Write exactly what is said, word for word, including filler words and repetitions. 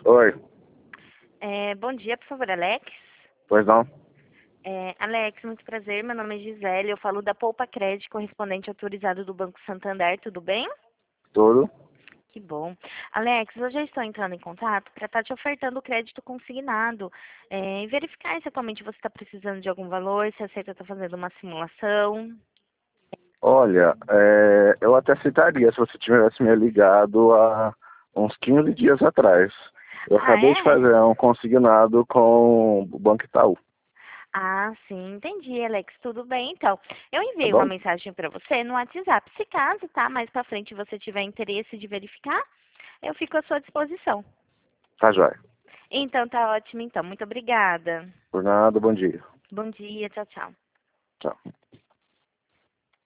Oi, É, bom dia, por favor, Alex. pois não? É, Alex, muito prazer. Meu nome é Gisele. Eu falo da Poupa Crédito, correspondente autorizado do Banco Santander. Tudo bem? Tudo? Que bom. Alex, eu já estou entrando em contato para estar te ofertando o crédito consignado é, e verificar se atualmente você está precisando de algum valor, se aceita estar fazendo uma simulação. Olha, é, eu até citaria se você tivesse me ligado há uns quinze dias atrás. Eu Ah, acabei de é? fazer um consignado com o Banco Itaú, Ah, sim, entendi, Alex. Tudo bem, então. Eu tá enviei uma bom? mensagem para você no WhatsApp. Se caso, tá, mais para frente você tiver interesse de verificar, eu fico à sua disposição. Tá jóia. Então tá ótimo, então. Muito obrigada. Por nada, bom dia. Bom dia, tchau, tchau. Tchau.